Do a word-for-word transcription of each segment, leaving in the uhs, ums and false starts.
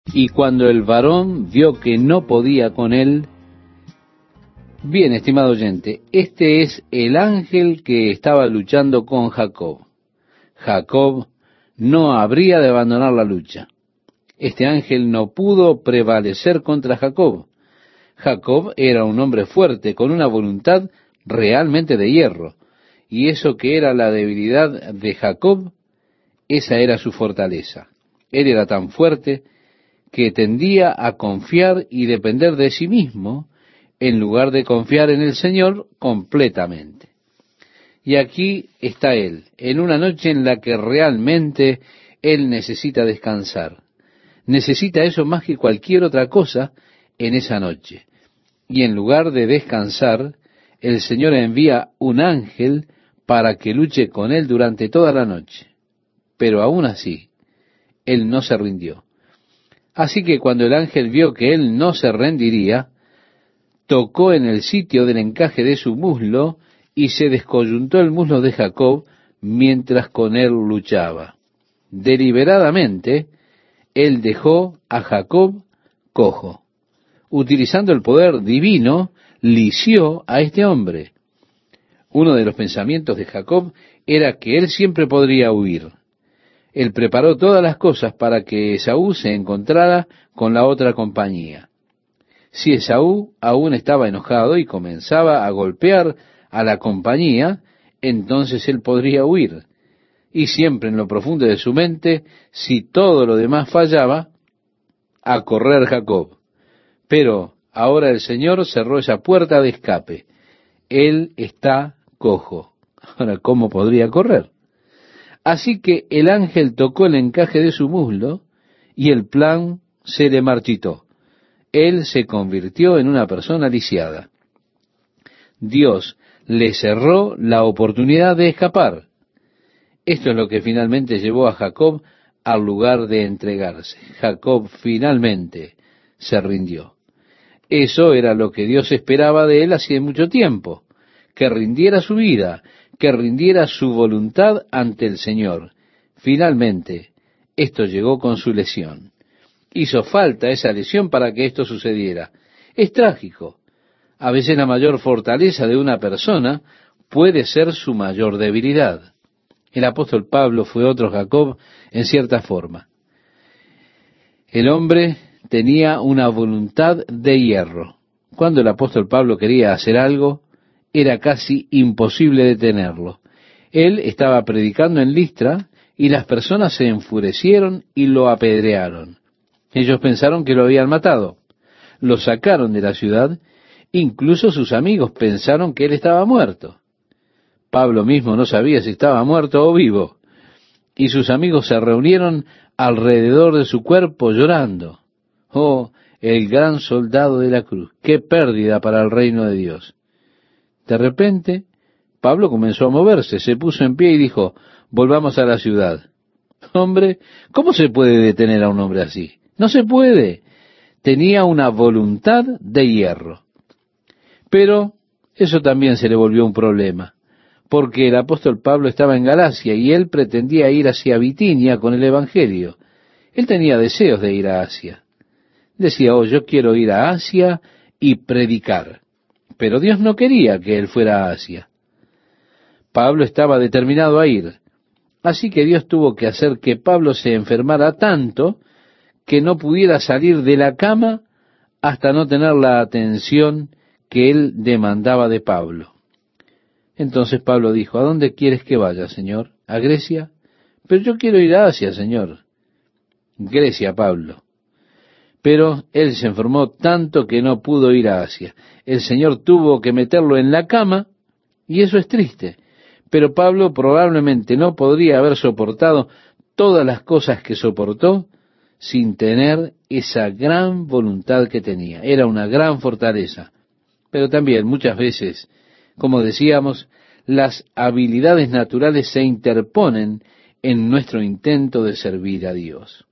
Y cuando el varón vio que no podía con él, bien, estimado oyente, este es el ángel que estaba luchando con Jacob. Jacob no habría de abandonar la lucha. Este ángel no pudo prevalecer contra Jacob. Jacob era un hombre fuerte, con una voluntad realmente de hierro. Y eso que era la debilidad de Jacob, esa era su fortaleza. Él era tan fuerte que tendía a confiar y depender de sí mismo, en lugar de confiar en el Señor completamente. Y aquí está él, en una noche en la que realmente él necesita descansar. Necesita eso más que cualquier otra cosa en esa noche. Y en lugar de descansar, el Señor envía un ángel para que luche con él durante toda la noche. Pero aún así, él no se rindió. Así que cuando el ángel vio que él no se rendiría, tocó en el sitio del encaje de su muslo y se descoyuntó el muslo de Jacob mientras con él luchaba. Deliberadamente, él dejó a Jacob cojo. Utilizando el poder divino, lició a este hombre. Uno de los pensamientos de Jacob era que él siempre podría huir. Él preparó todas las cosas para que Esaú se encontrara con la otra compañía. Si Esaú aún estaba enojado y comenzaba a golpear a la compañía, entonces él podría huir. Y siempre en lo profundo de su mente, si todo lo demás fallaba, a correr Jacob. Pero ahora el Señor cerró esa puerta de escape. Él está cojo. Ahora, ¿cómo podría correr? Así que el ángel tocó el encaje de su muslo y el plan se le marchitó. Él se convirtió en una persona lisiada. Dios le cerró la oportunidad de escapar. Esto es lo que finalmente llevó a Jacob al lugar de entregarse. Jacob finalmente se rindió. Eso era lo que Dios esperaba de él hacía mucho tiempo, que rindiera su vida, que rindiera su voluntad ante el Señor. Finalmente, esto llegó con su lesión. Hizo falta esa lesión para que esto sucediera. Es trágico. A veces la mayor fortaleza de una persona puede ser su mayor debilidad. El apóstol Pablo fue otro Jacob en cierta forma. El hombre tenía una voluntad de hierro. Cuando el apóstol Pablo quería hacer algo, era casi imposible detenerlo. Él estaba predicando en Listra y las personas se enfurecieron y lo apedrearon. Ellos pensaron que lo habían matado. Lo sacaron de la ciudad. Incluso sus amigos pensaron que él estaba muerto. Pablo mismo no sabía si estaba muerto o vivo. Y sus amigos se reunieron alrededor de su cuerpo llorando. Oh, el gran soldado de la cruz. ¡Qué pérdida para el reino de Dios! De repente, Pablo comenzó a moverse, se puso en pie y dijo, volvamos a la ciudad. Hombre, ¿cómo se puede detener a un hombre así? No se puede. Tenía una voluntad de hierro. Pero eso también se le volvió un problema, porque el apóstol Pablo estaba en Galacia y él pretendía ir hacia Bitinia con el Evangelio. Él tenía deseos de ir a Asia. Decía, oh, yo quiero ir a Asia y predicar. Pero Dios no quería que él fuera a Asia. Pablo estaba determinado a ir. Así que Dios tuvo que hacer que Pablo se enfermara tanto que no pudiera salir de la cama hasta no tener la atención que él demandaba de Pablo. Entonces Pablo dijo, ¿a dónde quieres que vaya, Señor? ¿A Grecia? Pero yo quiero ir a Asia, Señor. Grecia, Pablo. Pero él se enfermó tanto que no pudo ir a Asia. El Señor tuvo que meterlo en la cama, y eso es triste. Pero Pablo probablemente no podría haber soportado todas las cosas que soportó sin tener esa gran voluntad que tenía. Era una gran fortaleza. Pero también muchas veces, como decíamos, las habilidades naturales se interponen en nuestro intento de servir a Dios.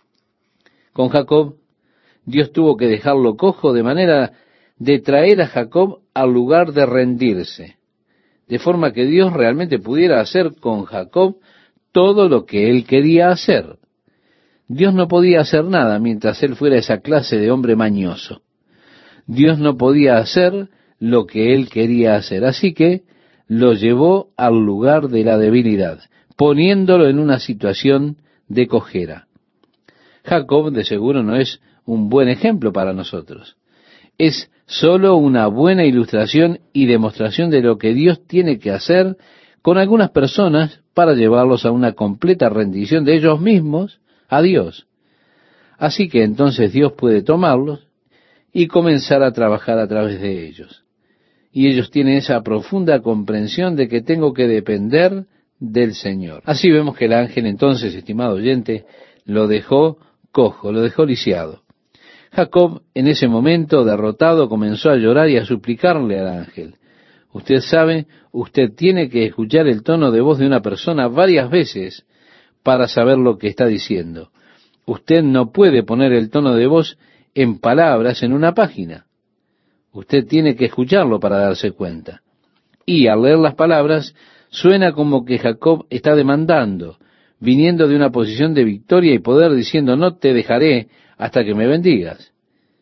Con Jacob, Dios tuvo que dejarlo cojo de manera de traer a Jacob al lugar de rendirse, de forma que Dios realmente pudiera hacer con Jacob todo lo que él quería hacer. Dios no podía hacer nada mientras él fuera esa clase de hombre mañoso. Dios no podía hacer lo que él quería hacer, así que lo llevó al lugar de la debilidad, poniéndolo en una situación de cojera. Jacob de seguro no es un buen ejemplo para nosotros. Es solo una buena ilustración y demostración de lo que Dios tiene que hacer con algunas personas para llevarlos a una completa rendición de ellos mismos a Dios. Así que entonces Dios puede tomarlos y comenzar a trabajar a través de ellos. Y ellos tienen esa profunda comprensión de que tengo que depender del Señor. Así vemos que el ángel entonces, estimado oyente, lo dejó cojo, lo dejó lisiado. Jacob, en ese momento, derrotado, comenzó a llorar y a suplicarle al ángel. Usted sabe, usted tiene que escuchar el tono de voz de una persona varias veces para saber lo que está diciendo. Usted no puede poner el tono de voz en palabras en una página. Usted tiene que escucharlo para darse cuenta. Y al leer las palabras, suena como que Jacob está demandando, viniendo de una posición de victoria y poder, diciendo, no te dejaré hasta que me bendigas.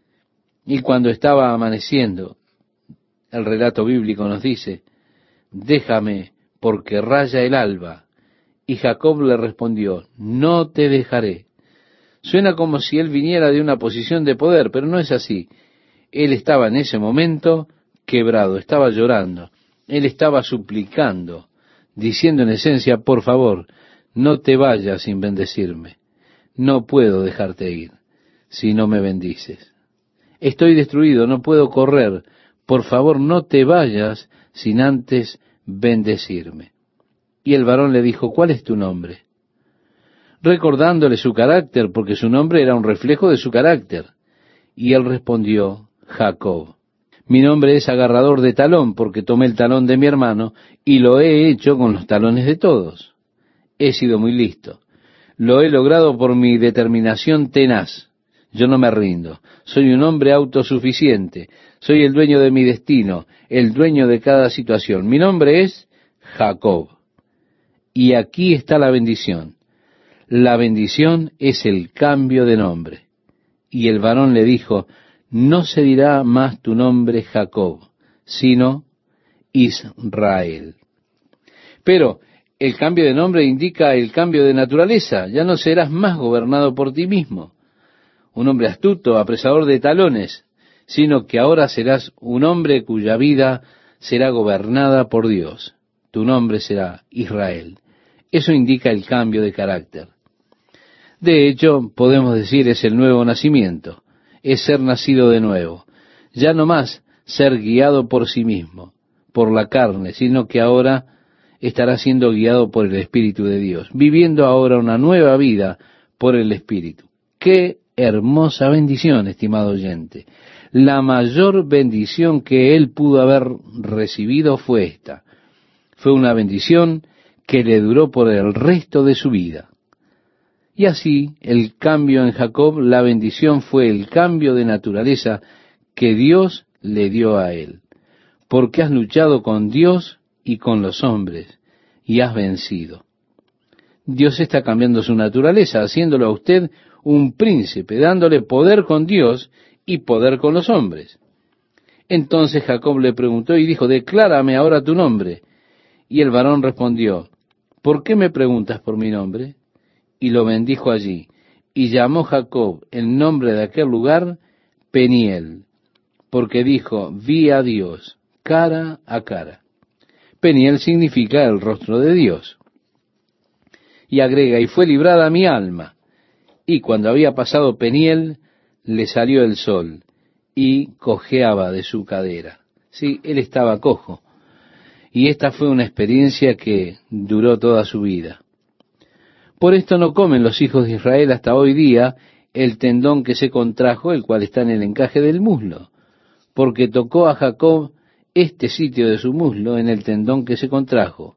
Y cuando estaba amaneciendo, el relato bíblico nos dice, déjame porque raya el alba. Y Jacob le respondió, no te dejaré. Suena como si él viniera de una posición de poder, pero no es así. Él estaba en ese momento quebrado, estaba llorando, él estaba suplicando, diciendo en esencia, por favor, no te vayas sin bendecirme. No puedo dejarte ir si no me bendices. Estoy destruido, no puedo correr. Por favor, no te vayas sin antes bendecirme. Y el varón le dijo, ¿cuál es tu nombre? Recordándole su carácter, porque su nombre era un reflejo de su carácter. Y él respondió, Jacob. Mi nombre es agarrador de talón, porque tomé el talón de mi hermano y lo he hecho con los talones de todos. He sido muy listo. Lo he logrado por mi determinación tenaz. Yo no me rindo. Soy un hombre autosuficiente. Soy el dueño de mi destino, el dueño de cada situación. Mi nombre es Jacob. Y aquí está la bendición. La bendición es el cambio de nombre. Y el varón le dijo, no se dirá más tu nombre Jacob, sino Israel. Pero el cambio de nombre indica el cambio de naturaleza. Ya no serás más gobernado por ti mismo, un hombre astuto, apresador de talones, sino que ahora serás un hombre cuya vida será gobernada por Dios. Tu nombre será Israel. Eso indica el cambio de carácter. De hecho, podemos decir es el nuevo nacimiento, es ser nacido de nuevo. Ya no más ser guiado por sí mismo, por la carne, sino que ahora estará siendo guiado por el Espíritu de Dios, viviendo ahora una nueva vida por el Espíritu. ¡Qué hermosa bendición, estimado oyente! La mayor bendición que él pudo haber recibido fue esta. Fue una bendición que le duró por el resto de su vida. Y así, el cambio en Jacob, la bendición fue el cambio de naturaleza que Dios le dio a él. Porque has luchado con Dios y con los hombres, y has vencido. Dios está cambiando su naturaleza, haciéndolo a usted un príncipe, dándole poder con Dios y poder con los hombres. Entonces Jacob le preguntó y dijo, declárame ahora tu nombre. Y el varón respondió, ¿por qué me preguntas por mi nombre? Y lo bendijo allí, y llamó Jacob el nombre de aquel lugar Peniel, porque dijo, vi a Dios cara a cara. Peniel significa el rostro de Dios. Y agrega, y fue librada mi alma. Y cuando había pasado Peniel, le salió el sol, y cojeaba de su cadera. Sí, él estaba cojo. Y esta fue una experiencia que duró toda su vida. Por esto no comen los hijos de Israel hasta hoy día el tendón que se contrajo, el cual está en el encaje del muslo, porque tocó a Jacob este sitio de su muslo en el tendón que se contrajo.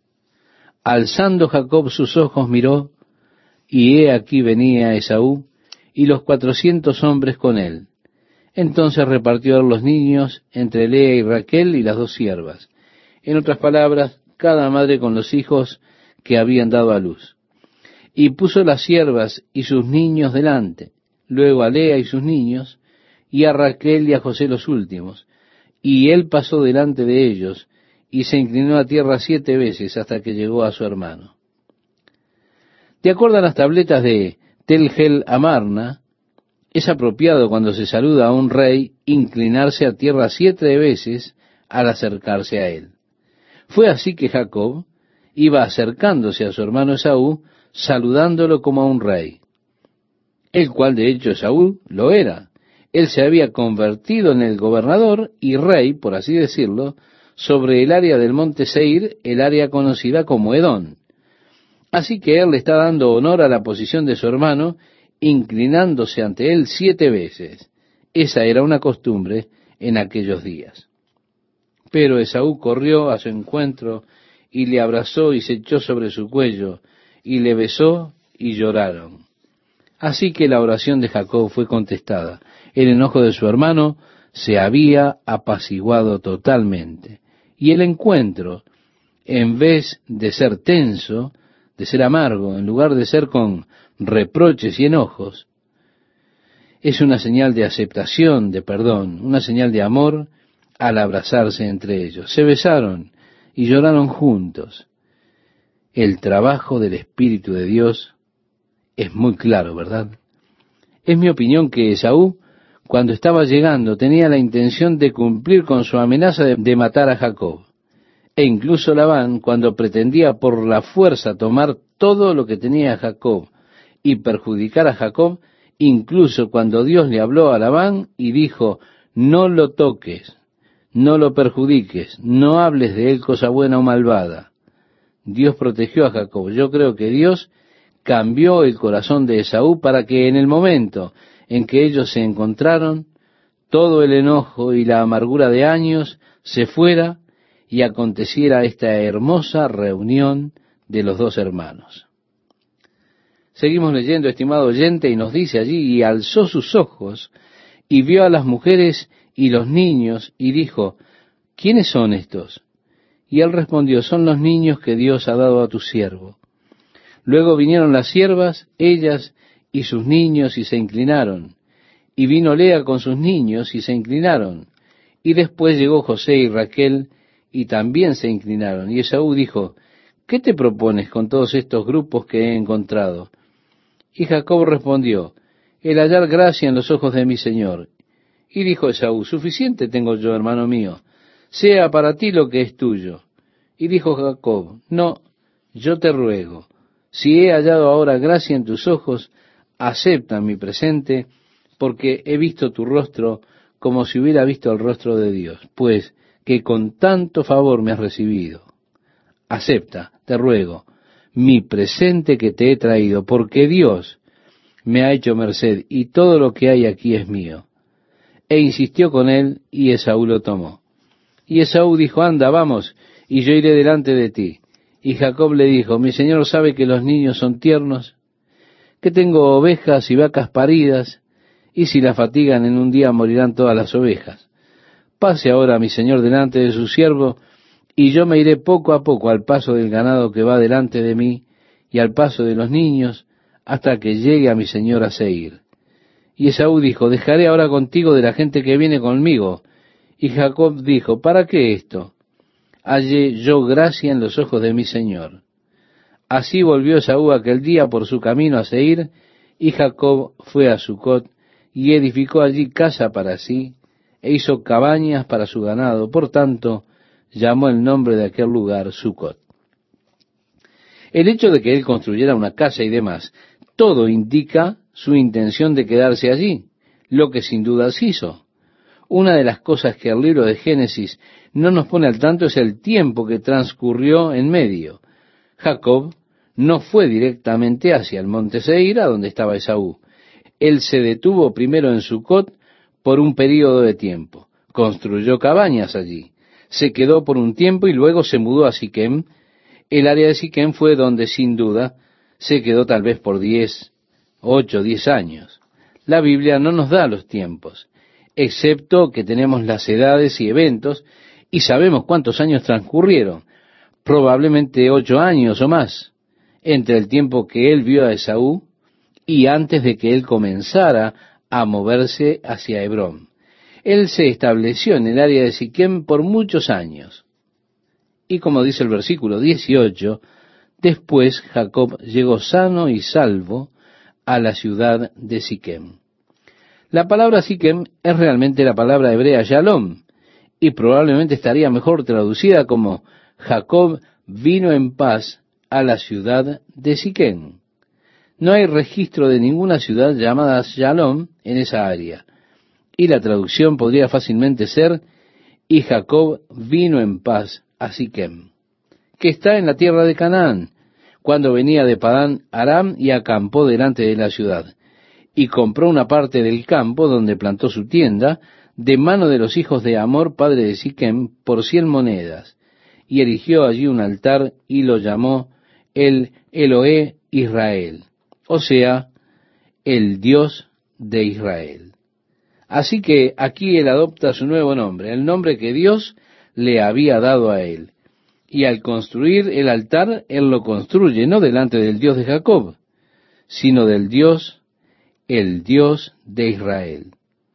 Alzando Jacob sus ojos miró, y he aquí venía Esaú y los cuatrocientos hombres con él. Entonces repartió a los niños entre Lea y Raquel y las dos siervas. En otras palabras, cada madre con los hijos que habían dado a luz. y puso las siervas y sus niños delante, luego a Lea y sus niños, y a Raquel y a José los últimos, y él pasó delante de ellos, y se inclinó a tierra siete veces hasta que llegó a su hermano. De acuerdo a las tabletas de Tel Gel Amarna, es apropiado cuando se saluda a un rey inclinarse a tierra siete veces al acercarse a él. Fue así que Jacob iba acercándose a su hermano Esaú, saludándolo como a un rey, el cual de hecho Esaú lo era. Él se había convertido en el gobernador y rey, por así decirlo, sobre el área del monte Seir, el área conocida como Edom. Así que él le está dando honor a la posición de su hermano, inclinándose ante él siete veces. Esa era una costumbre en aquellos días. Pero Esaú corrió a su encuentro y le abrazó y se echó sobre su cuello y le besó y lloraron. Así que la oración de Jacob fue contestada. El enojo de su hermano se había apaciguado totalmente. Y el encuentro, en vez de ser tenso, de ser amargo, en lugar de ser con reproches y enojos, es una señal de aceptación, de perdón, una señal de amor al abrazarse entre ellos. Se besaron y lloraron juntos. El trabajo del Espíritu de Dios es muy claro, ¿verdad? Es mi opinión que Esaú, cuando estaba llegando, tenía la intención de cumplir con su amenaza de, de matar a Jacob. E incluso Labán, cuando pretendía por la fuerza tomar todo lo que tenía Jacob y perjudicar a Jacob, incluso cuando Dios le habló a Labán y dijo, no lo toques, no lo perjudiques, no hables de él cosa buena o malvada. Dios protegió a Jacob. Yo creo que Dios cambió el corazón de Esaú para que en el momento en que ellos se encontraron, todo el enojo y la amargura de años se fuera y aconteciera esta hermosa reunión de los dos hermanos. Seguimos leyendo, estimado oyente, y nos dice allí, y alzó sus ojos y vio a las mujeres y los niños y dijo, ¿quiénes son estos? Y él respondió, son los niños que Dios ha dado a tu siervo. Luego vinieron las siervas, ellas y sus niños, y se inclinaron. Y vino Lea con sus niños, y se inclinaron. Y después llegó José y Raquel, y también se inclinaron. Y Esaú dijo, ¿qué te propones con todos estos grupos que he encontrado? Y Jacob respondió, el hallar gracia en los ojos de mi señor. Y dijo Esaú, suficiente tengo yo, hermano mío, sea para ti lo que es tuyo. Y dijo Jacob, no, yo te ruego, si he hallado ahora gracia en tus ojos, acepta mi presente, porque he visto tu rostro como si hubiera visto el rostro de Dios, pues que con tanto favor me has recibido. Acepta, te ruego, mi presente que te he traído, porque Dios me ha hecho merced, y todo lo que hay aquí es mío. E insistió con él, y Esaú lo tomó. Y Esaú dijo, anda, vamos, y yo iré delante de ti. Y Jacob le dijo, mi señor sabe que los niños son tiernos, que tengo ovejas y vacas paridas, y si las fatigan en un día morirán todas las ovejas. Pase ahora mi señor delante de su siervo, y yo me iré poco a poco al paso del ganado que va delante de mí, y al paso de los niños, hasta que llegue a mi señor a Seir. Y Esaú dijo, dejaré ahora contigo de la gente que viene conmigo. Y Jacob dijo, ¿para qué esto? Hallé yo gracia en los ojos de mi señor. Así volvió Esaú aquel día por su camino a Seir, y Jacob fue a Sucot, y edificó allí casa para sí, e hizo cabañas para su ganado. Por tanto, llamó el nombre de aquel lugar Sucot. El hecho de que él construyera una casa y demás, todo indica su intención de quedarse allí, lo que sin dudas hizo. Una de las cosas que el libro de Génesis no nos pone al tanto es el tiempo que transcurrió en medio. Jacob no fue directamente hacia el monte Seir, a donde estaba Esaú. Él se detuvo primero en Sucot por un período de tiempo. Construyó cabañas allí. Se quedó por un tiempo y luego se mudó a Siquem. El área de Siquem fue donde, sin duda, se quedó tal vez por diez, ocho, diez años. La Biblia no nos da los tiempos, excepto que tenemos las edades y eventos, y sabemos cuántos años transcurrieron, probablemente ocho años o más. entre el tiempo que él vio a Esaú y antes de que él comenzara a moverse hacia Hebrón. Él se estableció en el área de Siquem por muchos años. Y como dice el versículo dieciocho, después Jacob llegó sano y salvo a la ciudad de Siquem. La palabra Siquem es realmente la palabra hebrea Shalom, y probablemente estaría mejor traducida como Jacob vino en paz a la ciudad de Siquem. No hay registro de ninguna ciudad llamada Shalom en esa área, y la traducción podría fácilmente ser, y Jacob vino en paz a Siquem, que está en la tierra de Canaán, cuando venía de Padán Aram y acampó delante de la ciudad, y compró una parte del campo donde plantó su tienda, de mano de los hijos de Hamor, padre de Siquem, por cien monedas, y erigió allí un altar y lo llamó el Eloé Israel, o sea, el Dios de Israel. Así que aquí él adopta su nuevo nombre, el nombre que Dios le había dado a él. Y al construir el altar, él lo construye no delante del Dios de Jacob, sino del Dios, el Dios de Israel.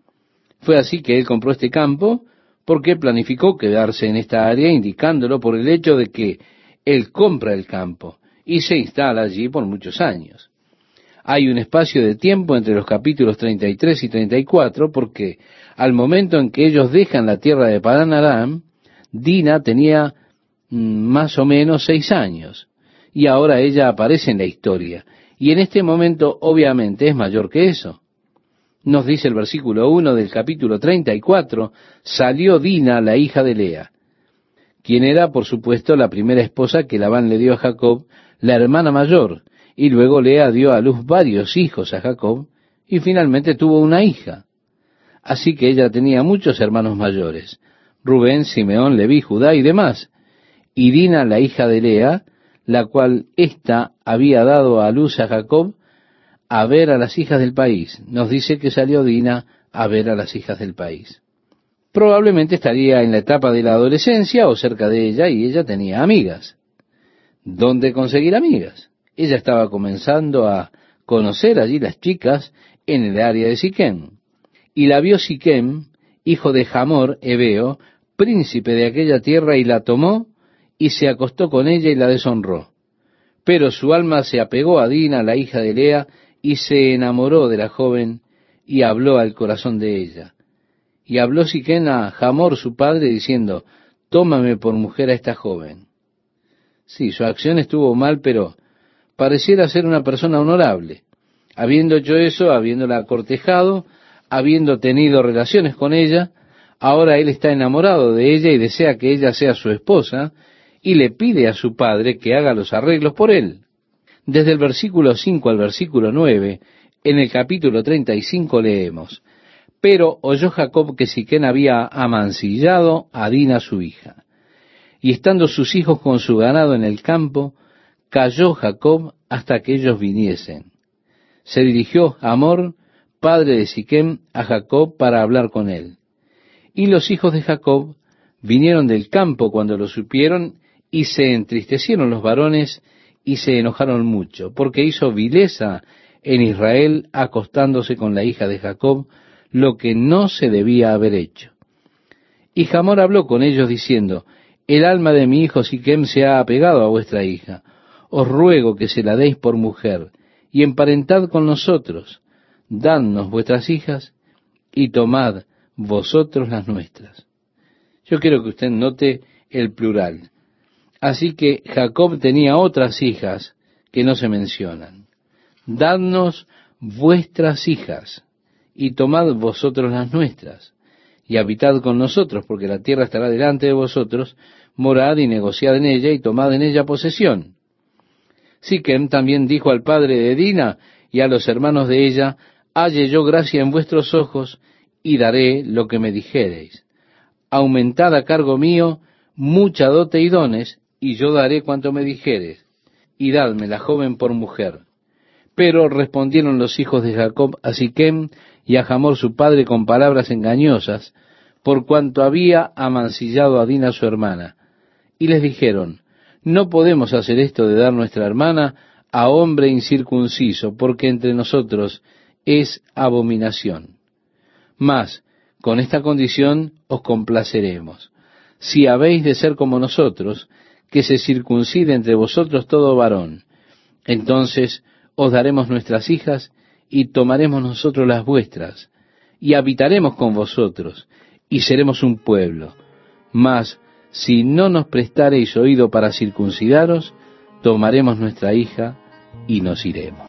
Fue así que él compró este campo, porque planificó quedarse en esta área, indicándolo por el hecho de que él compra el campo y se instala allí por muchos años. Hay un espacio de tiempo entre los capítulos treinta y tres y treinta y cuatro, porque al momento en que ellos dejan la tierra de Padán Aram, Dina tenía más o menos seis años, y ahora ella aparece en la historia, y en este momento obviamente es mayor que eso. Nos dice el versículo uno del capítulo treinta y cuatro, salió Dina, la hija de Lea, quien era, por supuesto, la primera esposa que Labán le dio a Jacob, la hermana mayor, y luego Lea dio a luz varios hijos a Jacob, y finalmente tuvo una hija. Así que ella tenía muchos hermanos mayores, Rubén, Simeón, Leví, Judá y demás. Y Dina, la hija de Lea, la cual ésta había dado a luz a Jacob, a ver a las hijas del país. Nos dice que salió Dina a ver a las hijas del país. Probablemente estaría en la etapa de la adolescencia o cerca de ella, y ella tenía amigas. ¿Dónde conseguir amigas? Ella estaba comenzando a conocer allí las chicas en el área de Siquem. Y la vio Siquem, hijo de Hamor, heveo, príncipe de aquella tierra, y la tomó, y se acostó con ella y la deshonró. Pero su alma se apegó a Dina, la hija de Lea, y se enamoró de la joven, y habló al corazón de ella. Y habló Siquem a Hamor su padre, diciendo, tómame por mujer a esta joven. Sí, su acción estuvo mal, pero pareciera ser una persona honorable. Habiendo hecho eso, habiéndola cortejado, habiendo tenido relaciones con ella, ahora él está enamorado de ella y desea que ella sea su esposa, y le pide a su padre que haga los arreglos por él. Desde el versículo cinco al versículo nueve, en el capítulo treinta y cinco leemos, pero oyó Jacob que Siquem había amancillado a Dina su hija, y estando sus hijos con su ganado en el campo, calló Jacob hasta que ellos viniesen. Se dirigió Hamor, padre de Siquem, a Jacob para hablar con él. Y los hijos de Jacob vinieron del campo cuando lo supieron, y se entristecieron los varones, y se enojaron mucho, porque hizo vileza en Israel acostándose con la hija de Jacob, lo que no se debía haber hecho. Y Hamor habló con ellos diciendo, el alma de mi hijo Siquem se ha apegado a vuestra hija, os ruego que se la deis por mujer, y emparentad con nosotros, dadnos vuestras hijas, y tomad vosotros las nuestras. Yo quiero que usted note el plural. Así que Jacob tenía otras hijas que no se mencionan. Dadnos vuestras hijas, y tomad vosotros las nuestras, y habitad con nosotros, porque la tierra estará delante de vosotros, morad y negociad en ella, y tomad en ella posesión. Siquem también dijo al padre de Dina y a los hermanos de ella, halle yo gracia en vuestros ojos, y daré lo que me dijereis. Aumentad a cargo mío mucha dote y dones, y yo daré cuanto me dijeres, y dadme la joven por mujer. Pero respondieron los hijos de Jacob a Siquem y a Hamor su padre con palabras engañosas, por cuanto había amancillado a Dina su hermana. Y les dijeron, no podemos hacer esto de dar nuestra hermana a hombre incircunciso, porque entre nosotros es abominación. Mas, con esta condición os complaceremos, si habéis de ser como nosotros, que se circuncide entre vosotros todo varón. Entonces os daremos nuestras hijas, y tomaremos nosotros las vuestras, y habitaremos con vosotros, y seremos un pueblo. Mas, si no nos prestareis oído para circuncidaros, tomaremos nuestra hija, y nos iremos.